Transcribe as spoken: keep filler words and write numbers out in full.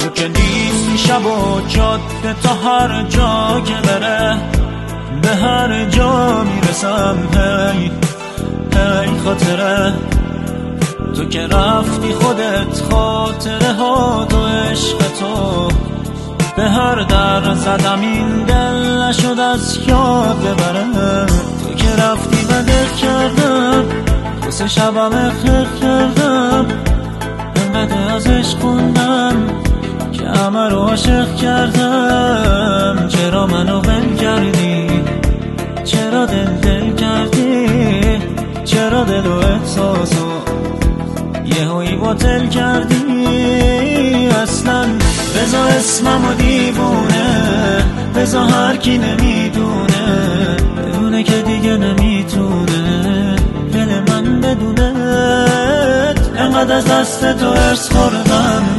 تو که نیستی شب و جاده تا هر جا که بره به هر جا میرسم. هی هی خاطره تو که رفتی خودت، خاطره ها تو عشق تو به هر در زدم این دل نشد از یاد ببره. تو که رفتی و دل کردم واسه شبم خیر کردم، انقدر از عشق خوندم که همه رو عاشق کردم. چرا منو ول کردی؟ چرا دل دل کردی؟ چرا دل و احساسو یه هایی باطل کردی؟ اصلا بزا اسممو دیوونه، بزا هر کی نمیدونه بدونه که دیگه نمیتونه دل من بدونه. انقدر از دست تو ارس خوردم